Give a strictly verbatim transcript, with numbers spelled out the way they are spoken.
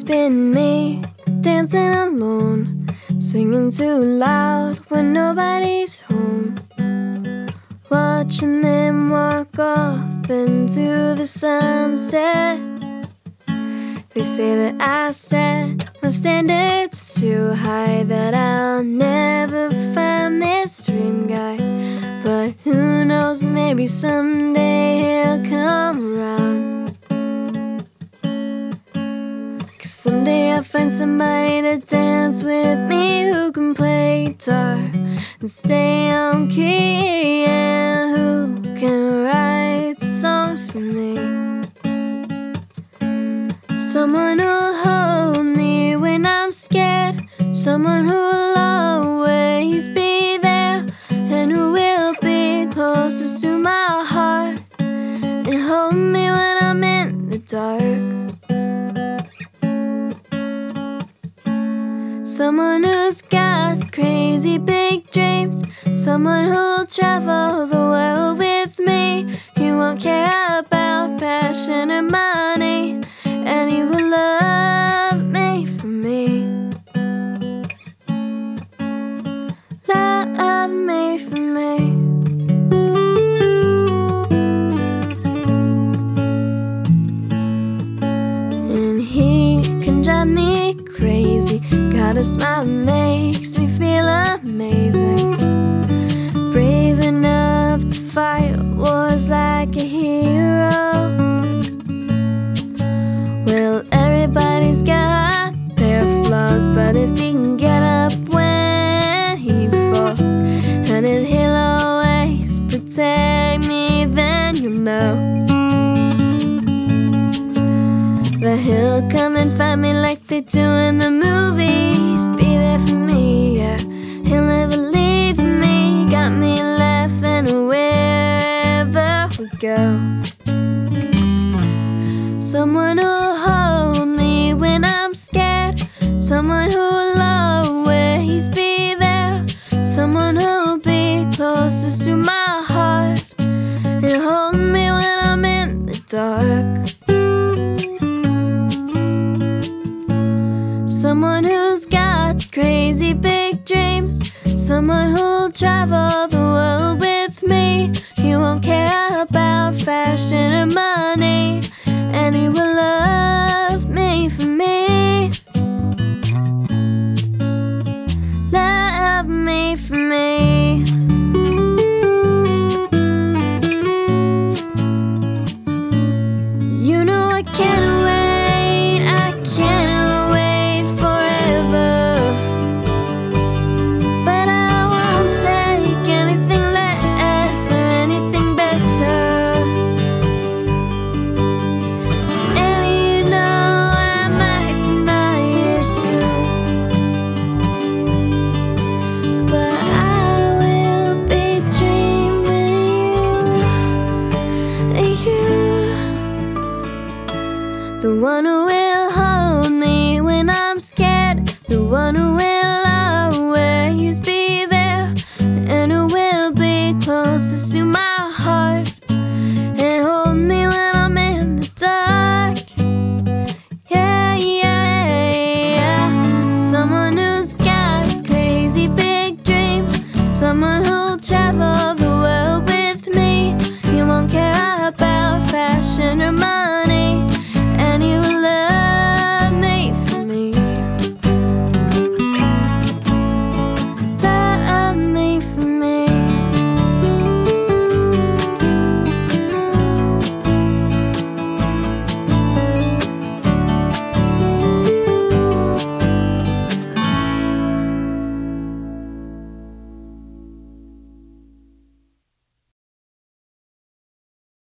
always been me, dancing alone, singing too loud when nobody's home, watching them walk off into the sunset. They say that I set my standards too high, that I'll never find this dream guy. But who knows, maybe someday he'll come around. Cause someday I'll find somebody to dance with me, who can play guitar and stay on key, and who can write songs for me. Someone who'll hold me when I'm scared, someone who'll always be there, and who will be closest to my heart and hold me when I'm in the dark. Someone who's got crazy big dreams, someone who'll travel the world with me. He won't care about passion or money, and he will love me for me. Love me for me. And he can drive me crazy, got a smile that makes me feel amazing, brave enough to fight wars like a hero. Well, everybody's got their flaws, but if he can get up when he falls, and if he'll always protect me, then you'll know that he'll come and find me like they do in the movies. Be there for me, yeah, he'll never leave me, got me laughing wherever we go. Someone who'll hold me when I'm scared, someone who'll always be there, someone who'll be closest to my heart and hold me when I'm in the dark. Someone who's got crazy big dreams, someone who'll travel the world with me. He won't care about fashion or money, and he will love me for me. Love me for me.